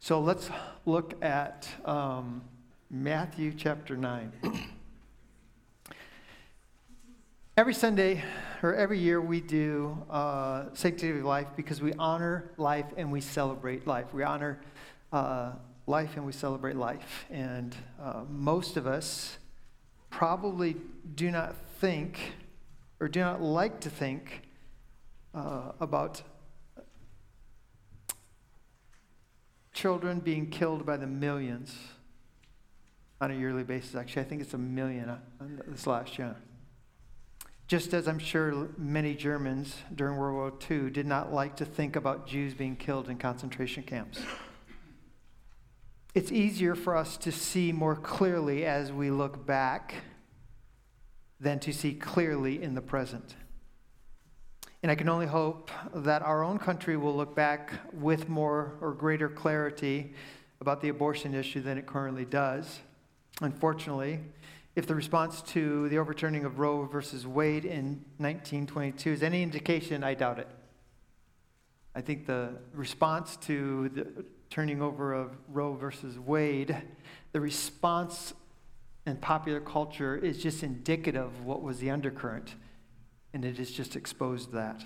So let's look at Matthew chapter 9. Every Sunday, or every year, we do Sanctity of Life because we honor life and we celebrate life. We honor life and we celebrate life. And most of us probably do not think, or do not like to think, about children being killed by the millions on a yearly basis. Actually, I think it's 1 million this last year. Just as I'm sure many Germans during World War II did not like to think about Jews being killed in concentration camps. It's easier for us to see more clearly as we look back than to see clearly in the present. And I can only hope that our own country will look back with more or greater clarity about the abortion issue than it currently does. Unfortunately, if the response to the overturning of Roe versus Wade in 1922 is any indication, I doubt it. I think the response to the turning over of Roe versus Wade, the response in popular culture is just indicative of what was the undercurrent, and it has just exposed that.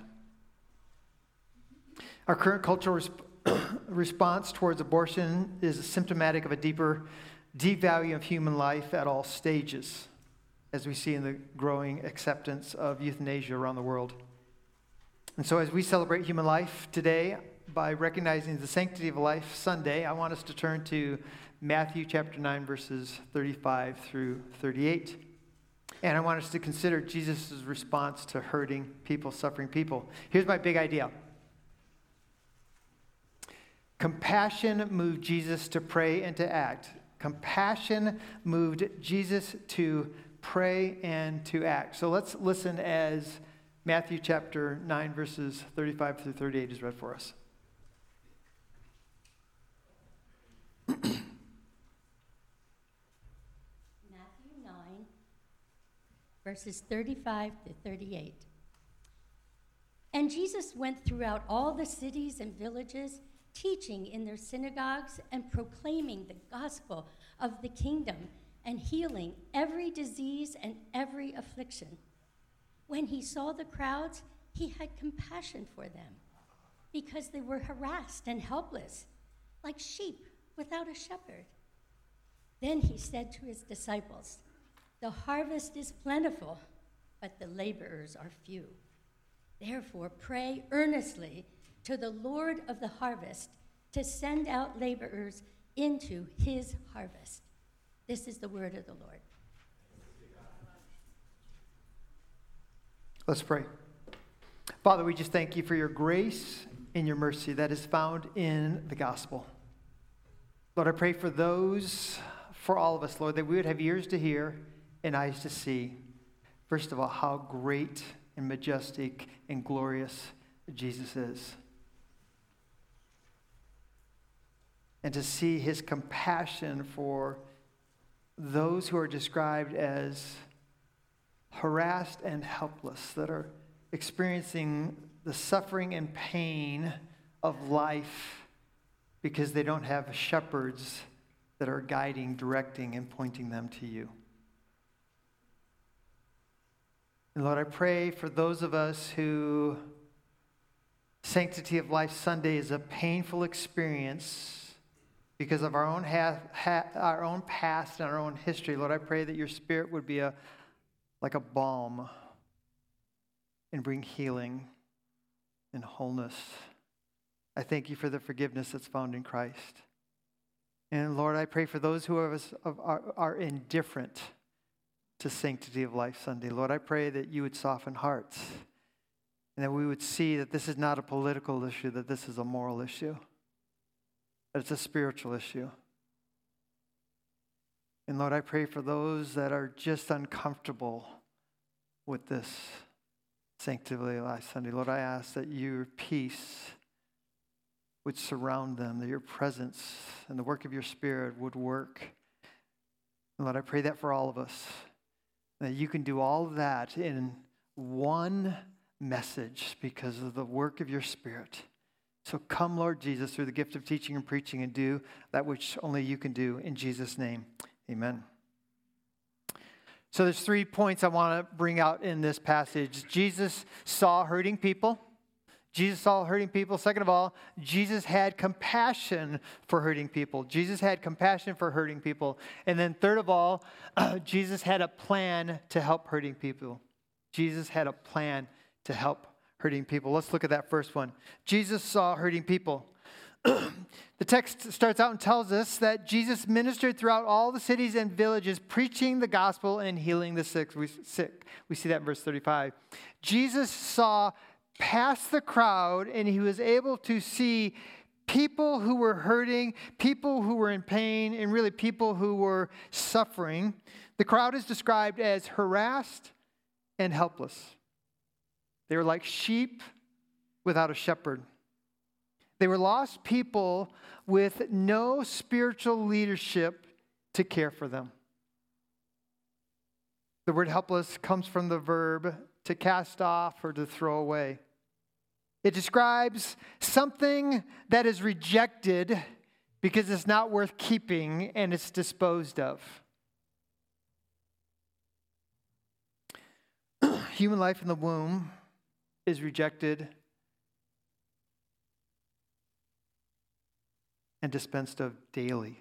Our current cultural response towards abortion is symptomatic of a deep value of human life at all stages, as we see in the growing acceptance of euthanasia around the world. And so as we celebrate human life today by recognizing the Sanctity of Life Sunday, I want us to turn to Matthew chapter 9, verses 35 through 38. And I want us to consider Jesus' response to hurting people, suffering people. Here's my big idea. Compassion moved Jesus to pray and to act. Compassion moved Jesus to pray and to act. So let's listen as Matthew chapter 9, verses 35 through 38 is read for us. Matthew 9, verses 35 to 38. And Jesus went throughout all the cities and villages, teaching in their synagogues and proclaiming the gospel of the kingdom and healing every disease and every affliction. When he saw the crowds, he had compassion for them because they were harassed and helpless, like sheep without a shepherd. Then he said to his disciples, "The harvest is plentiful, but the laborers are few. Therefore, pray earnestly to the Lord of the harvest to send out laborers into his harvest." This is the word of the Lord. Let's pray. Father, we just thank you for your grace and your mercy that is found in the gospel. Lord, I pray for all of us, Lord, that we would have ears to hear and eyes to see. First of all, how great and majestic and glorious Jesus is. And to see his compassion for those who are described as harassed and helpless, that are experiencing the suffering and pain of life because they don't have shepherds that are guiding, directing, and pointing them to you. And Lord, I pray for those of us who Sanctity of Life Sunday is a painful experience because of our own past and our own history. Lord, I pray that your Spirit would be like a balm and bring healing and wholeness. I thank you for the forgiveness that's found in Christ. And Lord, I pray for those who are indifferent to Sanctity of Life Sunday. Lord, I pray that you would soften hearts and that we would see that this is not a political issue, that this is a moral issue, that it's a spiritual issue. And Lord, I pray for those that are just uncomfortable with this Sanctity of Life Sunday. Lord, I ask that your peace would surround them, that your presence and the work of your Spirit would work. And Lord, I pray that for all of us, that you can do all of that in one message because of the work of your Spirit. So come, Lord Jesus, through the gift of teaching and preaching, and do that which only you can do. In Jesus' name, amen. So there's 3 points I want to bring out in this passage. Jesus saw hurting people. Jesus saw hurting people. Second of all, Jesus had compassion for hurting people. Jesus had compassion for hurting people. And then third of all, Jesus had a plan to help hurting people. Jesus had a plan to help hurting people. Let's look at that first one. Jesus saw hurting people. The text starts out and tells us that Jesus ministered throughout all the cities and villages, preaching the gospel and healing the sick. We see that in verse 35. Jesus saw past the crowd, and he was able to see people who were hurting, people who were in pain, and really people who were suffering. The crowd is described as harassed and helpless. They were like sheep without a shepherd. They were lost people with no spiritual leadership to care for them. The word helpless comes from the verb to cast off or to throw away. It describes something that is rejected because it's not worth keeping and it's disposed of. Human life in the womb is rejected and dispensed of daily.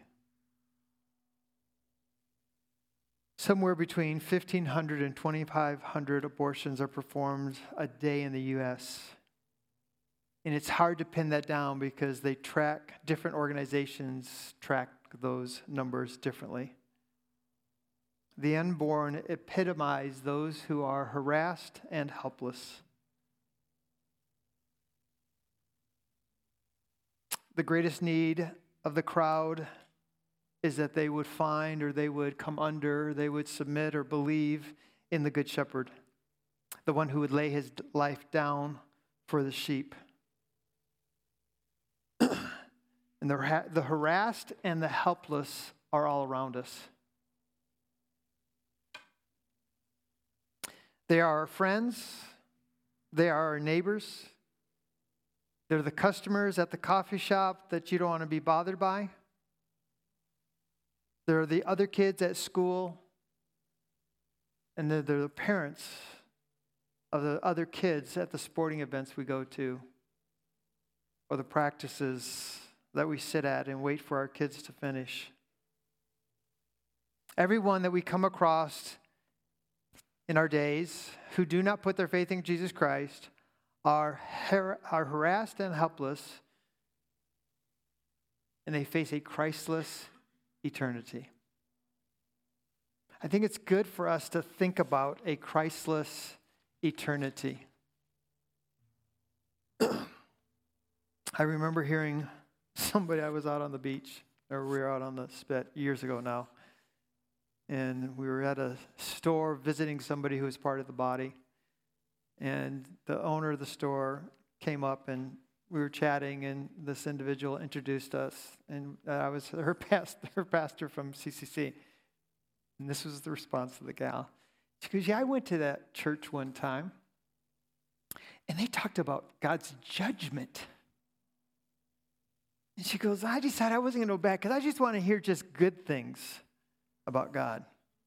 Somewhere between 1,500 and 2,500 abortions are performed a day in the U.S. And it's hard to pin that down because different organizations track those numbers differently. The unborn epitomize those who are harassed and helpless. The greatest need of the crowd is that they would find or they would come under, they would submit or believe in the Good Shepherd, the one who would lay his life down for the sheep. And the harassed and the helpless are all around us. They are our friends. They are our neighbors. They're the customers at the coffee shop that you don't want to be bothered by. They're the other kids at school. And they're the parents of the other kids at the sporting events we go to, or the practices that we sit at and wait for our kids to finish. Everyone that we come across in our days who do not put their faith in Jesus Christ are harassed and helpless, and they face a Christless eternity. I think it's good for us to think about a Christless eternity. I remember hearing somebody, I was out on the beach, or we were out on the spit years ago now, and we were at a store visiting somebody who was part of the body. And the owner of the store came up and we were chatting, and this individual introduced us. And I was her pastor from CCC. And this was the response of the gal. She goes, "Yeah, I went to that church one time, and they talked about God's judgment." And she goes, "I decided I wasn't going to go back because I just want to hear just good things about God."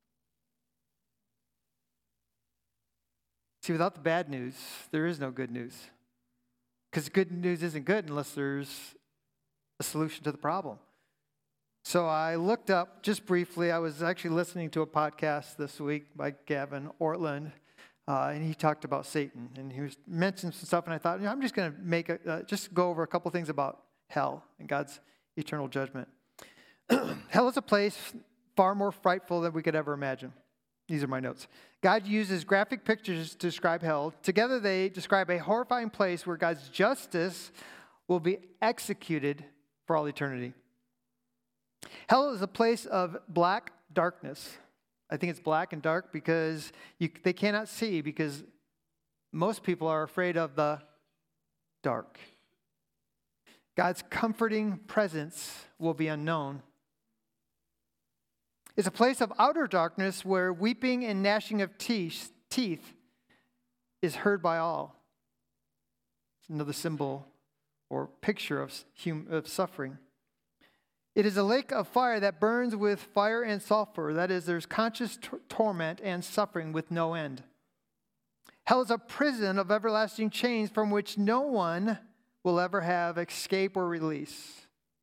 See, without the bad news, there is no good news. Because good news isn't good unless there's a solution to the problem. So I looked up just briefly. I was actually listening to a podcast this week by Gavin Ortland, and he talked about Satan. And he was mentioning some stuff, and I thought, I'm just going to just go over a couple things about hell and God's eternal judgment. Hell is a place far more frightful than we could ever imagine. These are my notes. God uses graphic pictures to describe hell. Together they describe a horrifying place where God's justice will be executed for all eternity. Hell is a place of black darkness. I think it's black and dark because they cannot see, because most people are afraid of the dark. God's comforting presence will be unknown. It's a place of outer darkness where weeping and gnashing of teeth is heard by all. It's another symbol or picture of suffering. It is a lake of fire that burns with fire and sulfur. That is, there's conscious torment and suffering with no end. Hell is a prison of everlasting chains from which no one will ever have escape or release.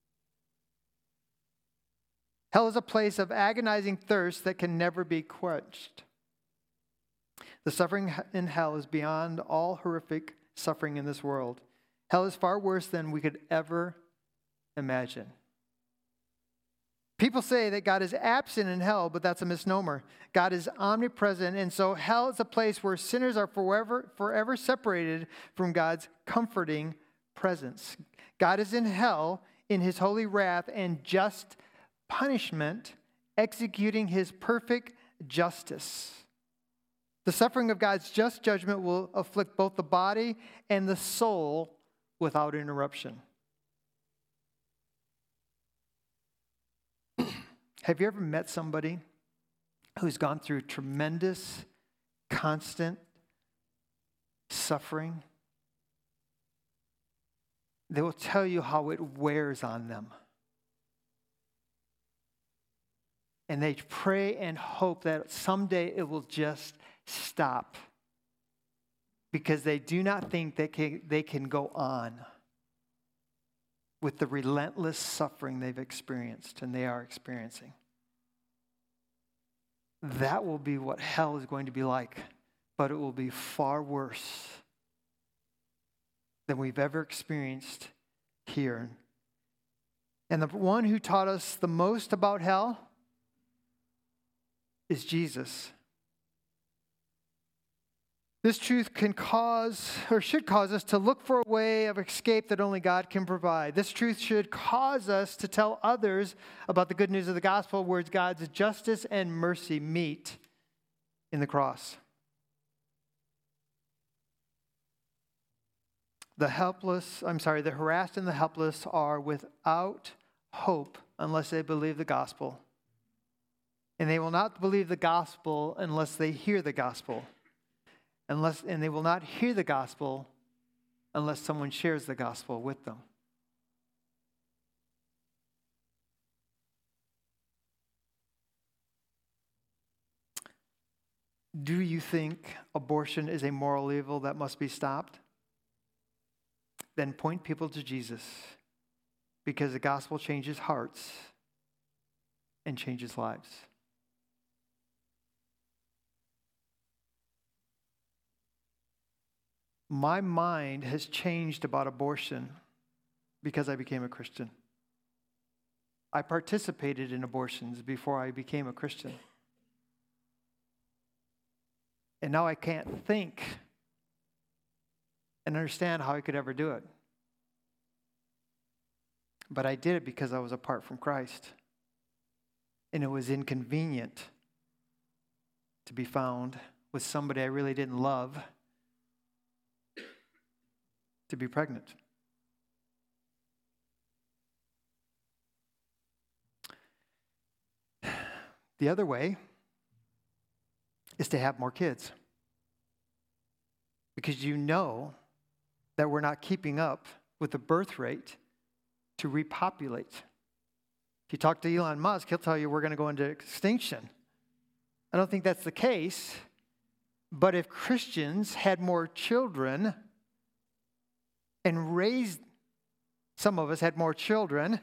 Hell is a place of agonizing thirst that can never be quenched. The suffering in hell is beyond all horrific suffering in this world. Hell is far worse than we could ever imagine. People say that God is absent in hell, but that's a misnomer. God is omnipresent, and so hell is a place where sinners are forever separated from God's comforting presence. God is in hell in his holy wrath and just punishment, executing his perfect justice. The suffering of God's just judgment will afflict both the body and the soul without interruption. Have you ever met somebody who's gone through tremendous, constant suffering? They will tell you how it wears on them. And they pray and hope that someday it will just stop, because they do not think they can go on with the relentless suffering they've experienced and they are experiencing. That will be what hell is going to be like, but it will be far worse than we've ever experienced here. And the one who taught us the most about hell is Jesus. This truth can cause, or should cause us to look for a way of escape that only God can provide. This truth should cause us to tell others about the good news of the gospel, where God's justice and mercy meet in the cross. The harassed and the helpless are without hope unless they believe the gospel. And they will not believe the gospel unless they hear the gospel. And they will not hear the gospel unless someone shares the gospel with them. Do you think abortion is a moral evil that must be stopped? Then point people to Jesus, because the gospel changes hearts and changes lives. My mind has changed about abortion because I became a Christian. I participated in abortions before I became a Christian. And now I can't think and understand how I could ever do it. But I did it because I was apart from Christ. And it was inconvenient to be found with somebody I really didn't love, to be pregnant. The other way is to have more kids, because you know that we're not keeping up with the birth rate to repopulate. If you talk to Elon Musk, he'll tell you we're going to go into extinction. I don't think that's the case, but if Christians had more children and some of us had more children,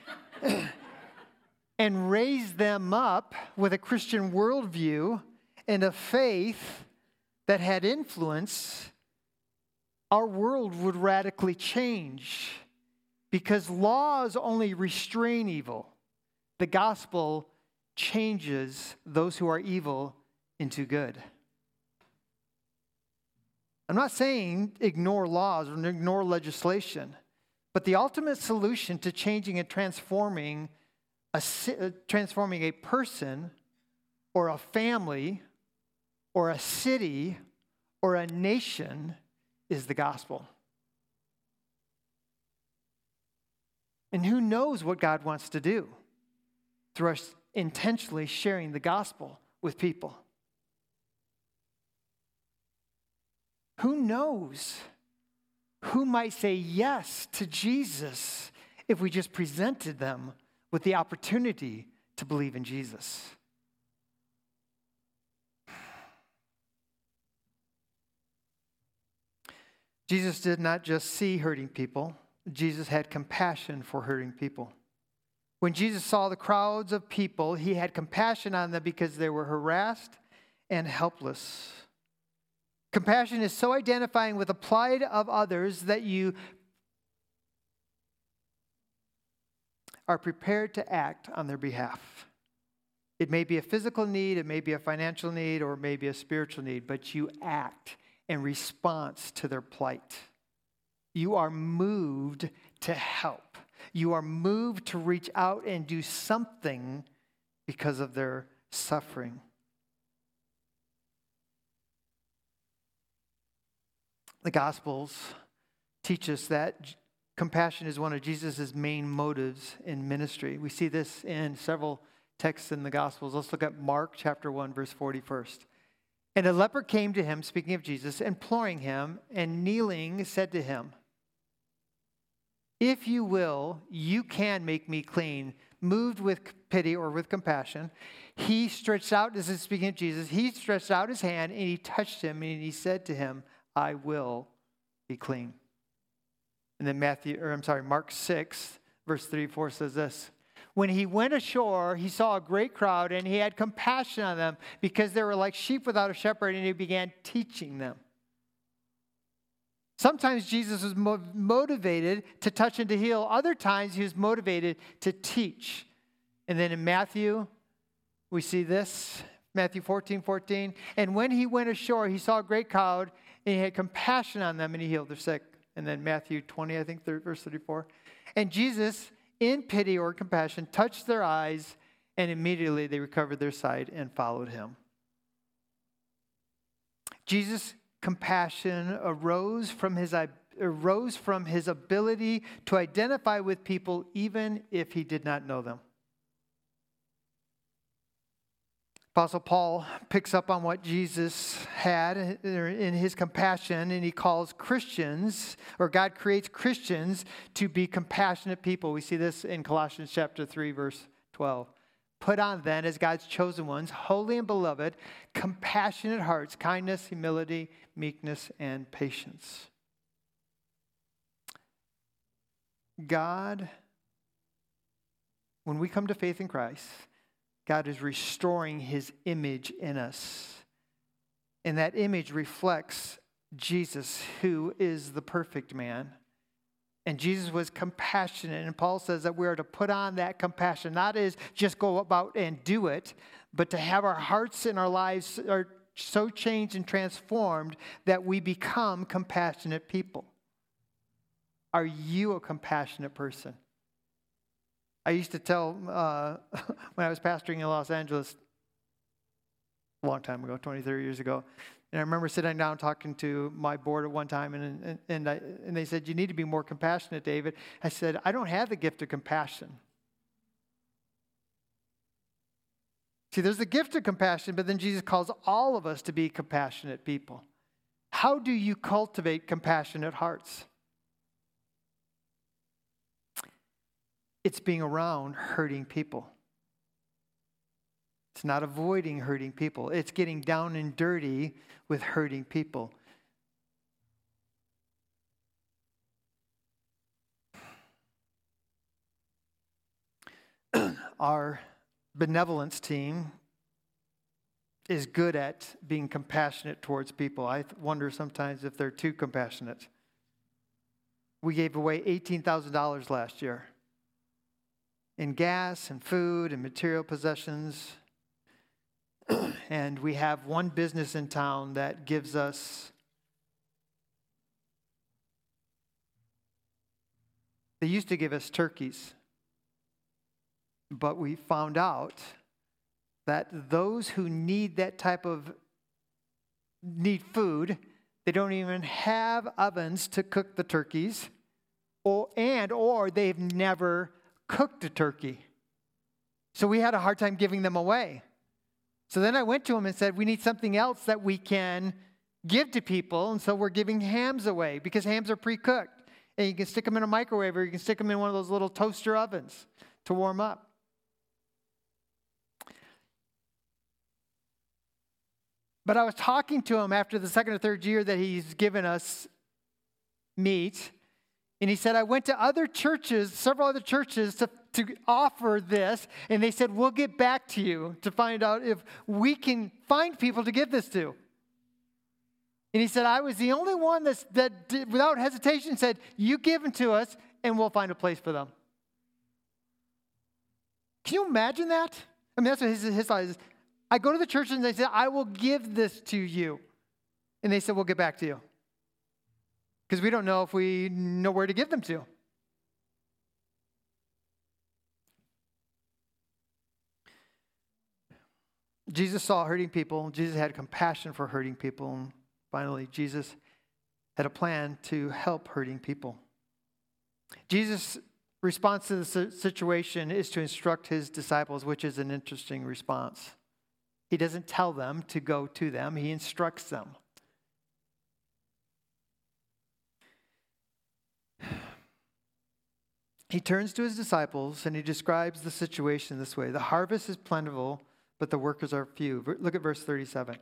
and raised them up with a Christian worldview and a faith that had influence, our world would radically change, because laws only restrain evil. The gospel changes those who are evil into good. I'm not saying ignore laws or ignore legislation, but the ultimate solution to changing and transforming a person or a family or a city or a nation is the gospel. And who knows what God wants to do through us intentionally sharing the gospel with people? Who knows who might say yes to Jesus if we just presented them with the opportunity to believe in Jesus? Jesus did not just see hurting people. Jesus had compassion for hurting people. When Jesus saw the crowds of people, he had compassion on them because they were harassed and helpless. Compassion is so identifying with the plight of others that you are prepared to act on their behalf. It may be a physical need, it may be a financial need, or it may be a spiritual need, but you act in response to their plight. You are moved to help. You are moved to reach out and do something because of their suffering. The Gospels teach us that compassion is one of Jesus' main motives in ministry. We see this in several texts in the Gospels. Let's look at Mark chapter 1, verse 40 first. And a leper came to him, speaking of Jesus, imploring him, and kneeling said to him, "If you will, you can make me clean." Moved with pity or with compassion, he stretched out, this is speaking of Jesus, he stretched out his hand and he touched him and he said to him, "I will be clean." And then Mark 6, verse 34 says this. When he went ashore, he saw a great crowd and he had compassion on them because they were like sheep without a shepherd, and he began teaching them. Sometimes Jesus was motivated to touch and to heal. Other times he was motivated to teach. And then in Matthew, we see this, Matthew 14:14. And when he went ashore, he saw a great crowd and he had compassion on them and he healed their sick. And then Matthew 20, I think, verse 34. And Jesus, in pity or compassion, touched their eyes, and immediately they recovered their sight and followed him. Jesus' compassion arose from his ability to identify with people even if he did not know them. Apostle Paul picks up on what Jesus had in his compassion, and he calls Christians, or God creates Christians to be compassionate people. We see this in Colossians chapter 3, verse 12. Put on then, as God's chosen ones, holy and beloved, compassionate hearts, kindness, humility, meekness, and patience. God, when we come to faith in Christ, God is restoring his image in us. And that image reflects Jesus, who is the perfect man. And Jesus was compassionate. And Paul says that we are to put on that compassion, not as just go about and do it, but to have our hearts and our lives are so changed and transformed that we become compassionate people. Are you a compassionate person? I used to tell, when I was pastoring in Los Angeles, a long time ago, 20, 30 years ago, and I remember sitting down talking to my board at one time, and they said, "You need to be more compassionate, David." I said, "I don't have the gift of compassion." See, there's the gift of compassion, but then Jesus calls all of us to be compassionate people. How do you cultivate compassionate hearts? It's being around hurting people. It's not avoiding hurting people. It's getting down and dirty with hurting people. Our benevolence team is good at being compassionate towards people. I wonder sometimes if they're too compassionate. We gave away $18,000 last year in gas and food and material possessions. And we have one business in town that gives us, they used to give us turkeys, but we found out that those who need that type of, need food, they don't even have ovens to cook the turkeys, or they've never cooked a turkey. So we had a hard time giving them away. So then I went to him and said, we need something else that we can give to people, and so we're giving hams away because hams are pre-cooked. And you can stick them in a microwave or you can stick them in one of those little toaster ovens to warm up. But I was talking to him after the second or third year that he's given us meat, and he said, I went to other churches, several other churches, to offer this, and they said, we'll get back to you to find out if we can find people to give this to. And he said, I was the only one that without hesitation said, you give them to us, and we'll find a place for them. Can you imagine that? I mean, that's what his thought is. I go to the church and they say, I will give this to you. And they said, we'll get back to you. Because we don't know if we know where to give them to. Jesus saw hurting people. Jesus had compassion for hurting people. And finally, Jesus had a plan to help hurting people. Jesus' response to the situation is to instruct his disciples, which is an interesting response. He doesn't tell them to go to them. He instructs them. He turns to his disciples and he describes the situation this way. The harvest is plentiful, but the workers are few. Look at verse 37.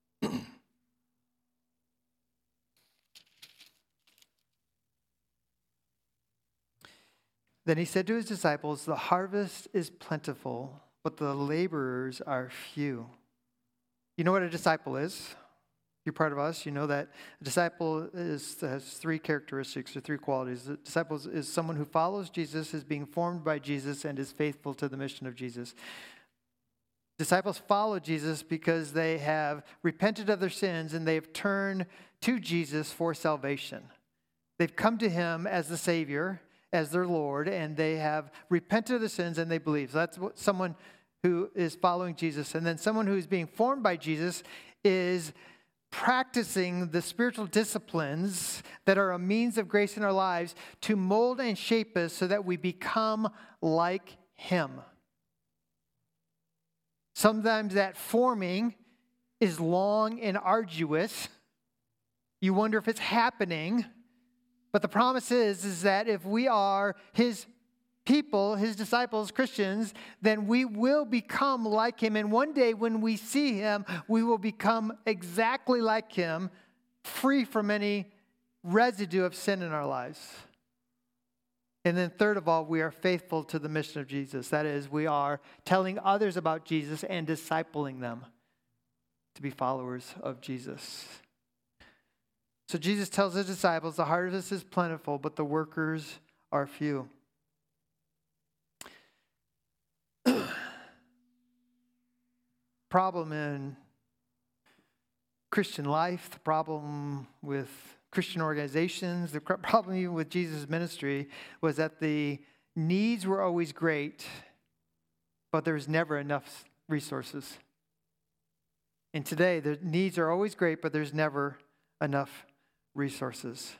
Then he said to his disciples, the harvest is plentiful, but the laborers are few. You know what a disciple is? You're part of us. You know that a disciple has three characteristics or three qualities. A disciple is someone who follows Jesus, is being formed by Jesus, and is faithful to the mission of Jesus. Disciples follow Jesus because they have repented of their sins and they have turned to Jesus for salvation. They've come to him as the Savior, as their Lord, and they have repented of their sins and they believe. So that's what someone who is following Jesus. And then someone who is being formed by Jesus is practicing the spiritual disciplines that are a means of grace in our lives to mold and shape us so that we become like him. Sometimes that forming is long and arduous. You wonder if it's happening. But the promise is that if we are his people, his disciples, Christians, then we will become like him. And one day when we see him, we will become exactly like him, free from any residue of sin in our lives. And then third of all, we are faithful to the mission of Jesus. That is, we are telling others about Jesus and discipling them to be followers of Jesus. So Jesus tells his disciples, the harvest is plentiful, but the workers are few. Problem in Christian life, the problem with Christian organizations, the problem even with Jesus' ministry was that the needs were always great, but there's never enough resources. And today, the needs are always great, but there's never enough resources.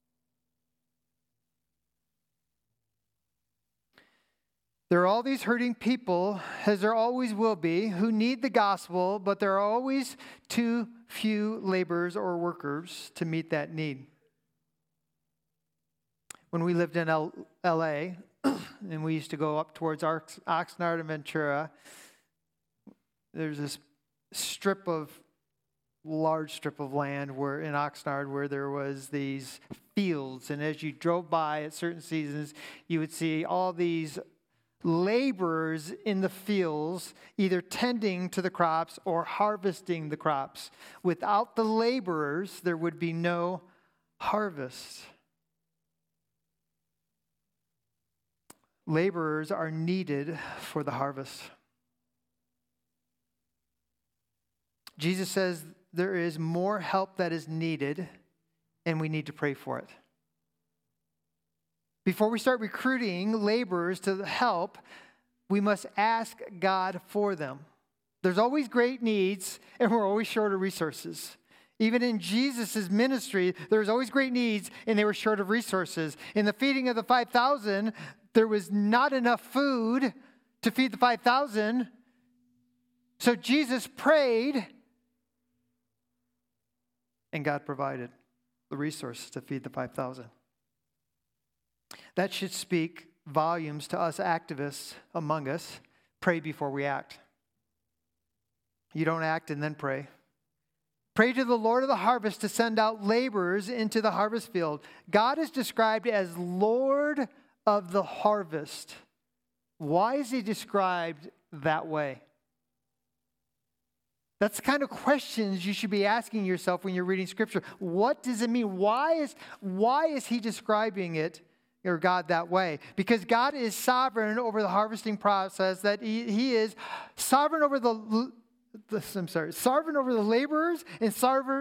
There are all these hurting people, as there always will be, who need the gospel, but there are always too few laborers or workers to meet that need. When we lived in L.A., and we used to go up towards Oxnard and Ventura, there's this large strip of land where in Oxnard where there was these fields. And as you drove by at certain seasons, you would see all these laborers in the fields, either tending to the crops or harvesting the crops. Without the laborers, there would be no harvest. Laborers are needed for the harvest. Jesus says there is more help that is needed, and we need to pray for it. Before we start recruiting laborers to help, we must ask God for them. There's always great needs, and we're always short of resources. Even in Jesus' ministry, there was always great needs, and they were short of resources. In the feeding of the 5,000, there was not enough food to feed the 5,000. So Jesus prayed, and God provided the resources to feed the 5,000. That should speak volumes to us activists among us. Pray before we act. You don't act and then pray. Pray to the Lord of the harvest to send out laborers into the harvest field. God is described as Lord of the harvest. Why is he described that way? That's the kind of questions you should be asking yourself when you're reading Scripture. What does it mean? Why is he describing it, or God, that way? Because God is sovereign over the harvesting process, that he is sovereign over sovereign over the laborers and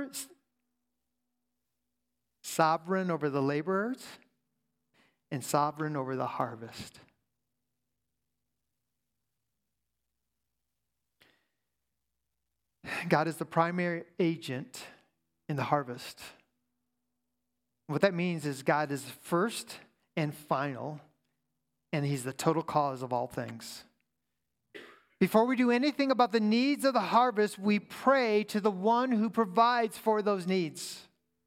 sovereign over the laborers and sovereign over the harvest. God is the primary agent in the harvest. What that means is God is first and final, and he's the total cause of all things. Before we do anything about the needs of the harvest, we pray to the one who provides for those needs.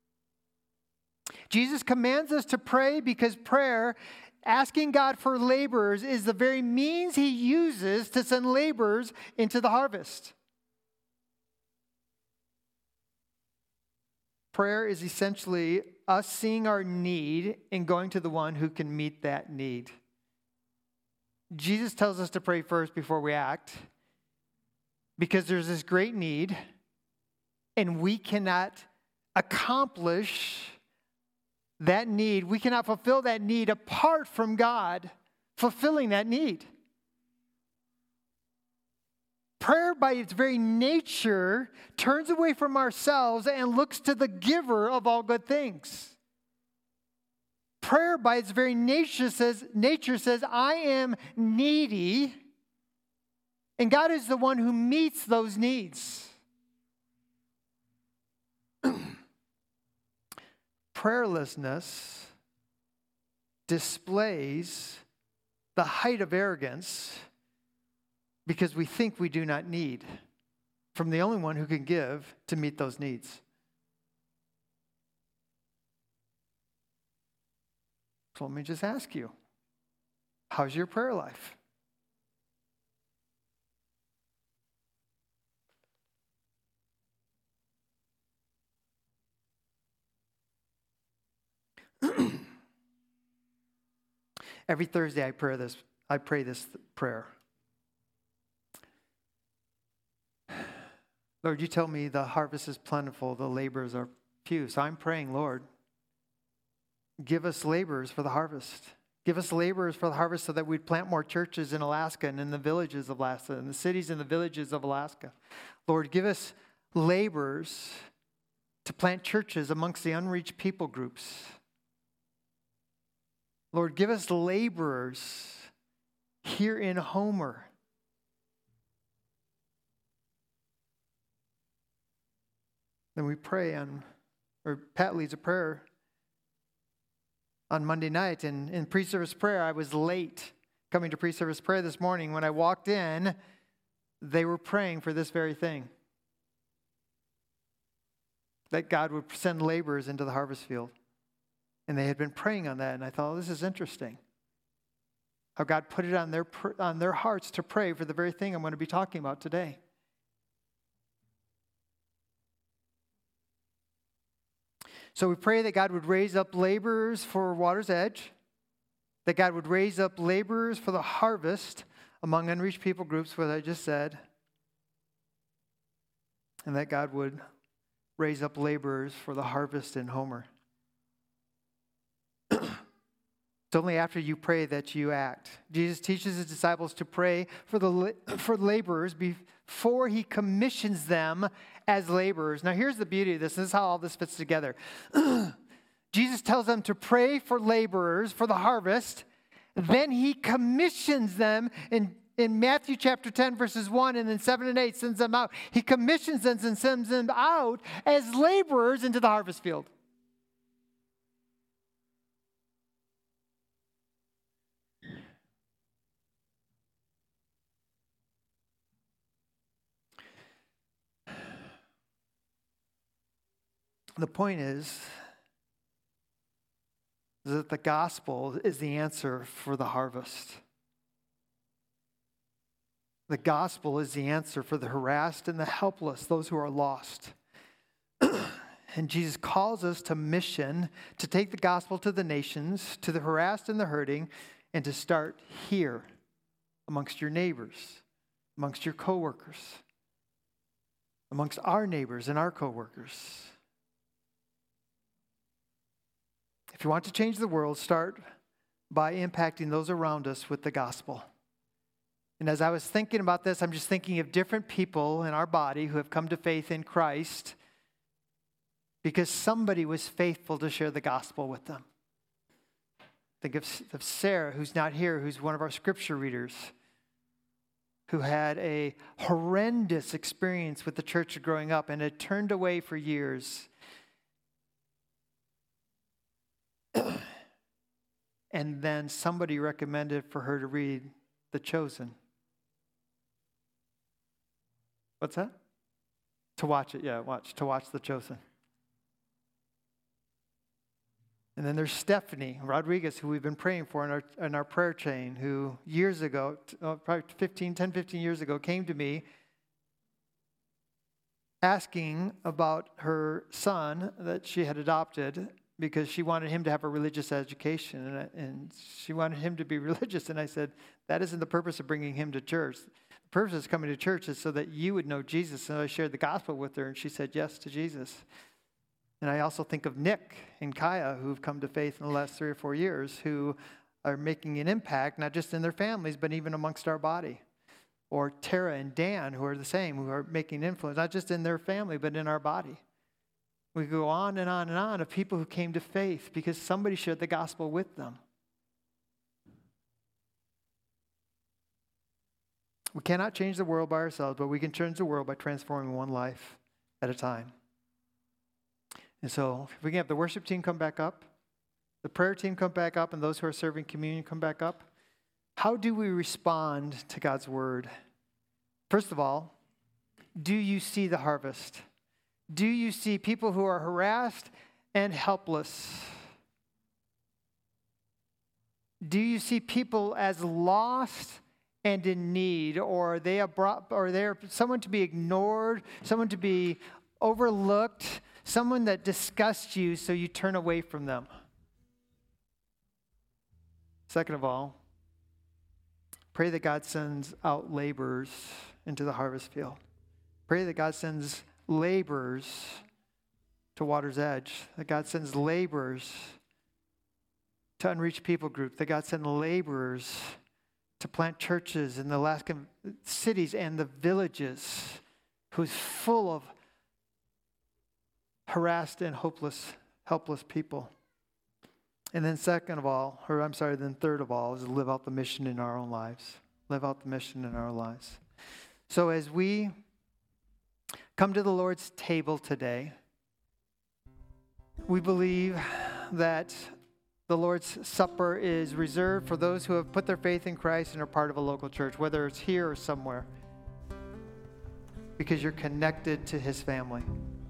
Jesus commands us to pray because prayer, asking God for laborers, is the very means he uses to send laborers into the harvest. Prayer is essentially us seeing our need and going to the one who can meet that need. Jesus tells us to pray first before we act because there's this great need and we cannot accomplish that need. We cannot fulfill that need apart from God fulfilling that need. Prayer, by its very nature, turns away from ourselves and looks to the giver of all good things. Prayer, by its very nature says, I am needy, and God is the one who meets those needs. Prayerlessness displays the height of arrogance because we think we do not need from the only one who can give to meet those needs. So let me just ask you, how's your prayer life? Every Thursday I pray this prayer. Lord, you tell me the harvest is plentiful, the laborers are few. So I'm praying, Lord, give us laborers for the harvest. Give us laborers for the harvest so that we'd plant more churches in Alaska and in the villages of Alaska, in the cities and the villages of Alaska. Lord, give us laborers to plant churches amongst the unreached people groups. Lord, give us laborers here in Homer. Then we pray Pat leads a prayer on Monday night. And in pre-service prayer, I was late coming to pre-service prayer this morning. When I walked in, they were praying for this very thing. That God would send laborers into the harvest field. And they had been praying on that. And I thought, oh, this is interesting. How God put it on their hearts to pray for the very thing I'm going to be talking about today. So we pray that God would raise up laborers for Water's Edge, that God would raise up laborers for the harvest among unreached people groups, what I just said, and that God would raise up laborers for the harvest in Homer. It's only after you pray that you act. Jesus teaches his disciples to pray for laborers before he commissions them as laborers. Now here's the beauty of this. This is how all this fits together. Jesus tells them to pray for laborers for the harvest. Then he commissions them in Matthew chapter 10, verses 1, and then 7 and 8 sends them out. He commissions them and sends them out as laborers into the harvest field. The point is that the gospel is the answer for the harvest. The gospel is the answer for the harassed and the helpless, those who are lost. And Jesus calls us to mission, to take the gospel to the nations, to the harassed and the hurting, and to start here amongst your neighbors, amongst your coworkers, amongst our neighbors and our coworkers. If you want to change the world, start by impacting those around us with the gospel. And as I was thinking about this, I'm just thinking of different people in our body who have come to faith in Christ because somebody was faithful to share the gospel with them. Think of Sarah, who's not here, who's one of our scripture readers, who had a horrendous experience with the church growing up and had turned away for years. And then somebody recommended for her to read The Chosen. What's that? To watch it, yeah, to watch The Chosen. And then there's Stephanie Rodriguez, who we've been praying for in our prayer chain, who years ago, probably 10, 15 years ago, came to me asking about her son that she had adopted because she wanted him to have a religious education, and she wanted him to be religious. And I said, that isn't the purpose of bringing him to church. The purpose of coming to church is so that you would know Jesus. And I shared the gospel with her, and she said yes to Jesus. And I also think of Nick and Kaya, who've come to faith in the last 3 or 4 years, who are making an impact, not just in their families, but even amongst our body. Or Tara and Dan, who are the same, who are making influence, not just in their family, but in our body. We go on and on and on of people who came to faith because somebody shared the gospel with them. We cannot change the world by ourselves, but we can change the world by transforming one life at a time. And so, if we can have the worship team come back up, the prayer team come back up, and those who are serving communion come back up. How do we respond to God's word? First of all, do you see the harvest? Do you see people who are harassed and helpless? Do you see people as lost and in need, or they're someone to be ignored, someone to be overlooked, someone that disgusts you so you turn away from them? Second of all, pray that God sends out laborers into the harvest field. Pray that God sends laborers to Water's Edge, that God sends laborers to Unreached People Group, that God sends laborers to plant churches in the Alaskan cities and the villages, who's full of harassed and helpless people. And then third of all, is live out the mission in our own lives. Live out the mission in our lives. So as we come to the Lord's table today, we believe that the Lord's Supper is reserved for those who have put their faith in Christ and are part of a local church, whether it's here or somewhere, because you're connected to His family.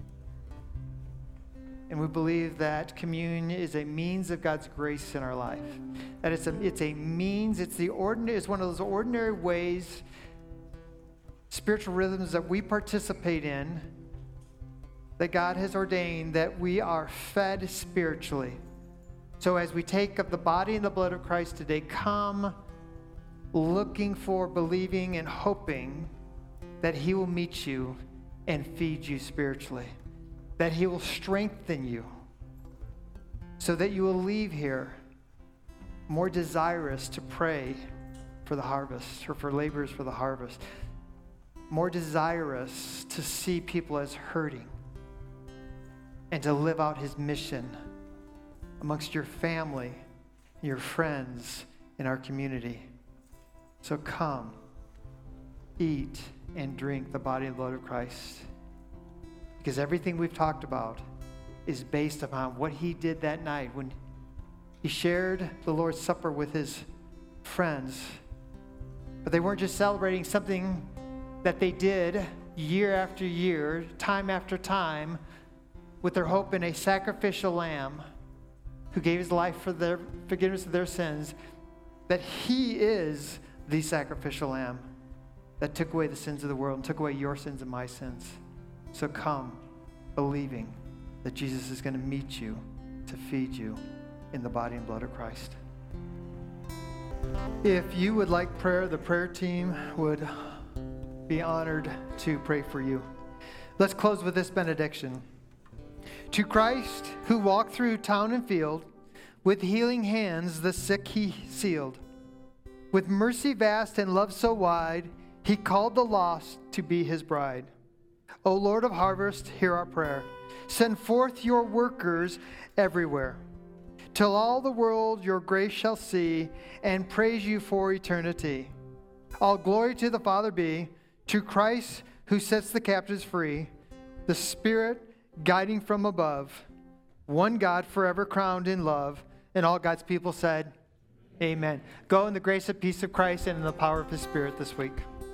And we believe that communion is a means of God's grace in our life. That it's a means, it's one of those ordinary ways, spiritual rhythms that we participate in, that God has ordained that we are fed spiritually. So as we take of the body and the blood of Christ today, come looking for, believing, and hoping that He will meet you and feed you spiritually. That He will strengthen you so that you will leave here more desirous to pray for the harvest, or for laborers for the harvest. More desirous to see people as hurting and to live out His mission amongst your family, your friends, in our community. So come, eat and drink the body and blood of Christ. Because everything we've talked about is based upon what He did that night when He shared the Lord's Supper with His friends. But they weren't just celebrating something that they did year after year, time after time, with their hope in a sacrificial lamb who gave his life for their forgiveness of their sins, that he is the sacrificial lamb that took away the sins of the world and took away your sins and my sins. So come believing that Jesus is going to meet you to feed you in the body and blood of Christ. If you would like prayer, the prayer team would be honored to pray for you. Let's close with this benediction. To Christ, who walked through town and field, with healing hands the sick he sealed. With mercy vast and love so wide, he called the lost to be his bride. O Lord of harvest, hear our prayer. Send forth your workers everywhere, till all the world your grace shall see and praise you for eternity. All glory to the Father be, to Christ who sets the captives free, the Spirit guiding from above, one God forever crowned in love. And all God's people said, Amen. Go in the grace and peace of Christ and in the power of his Spirit this week.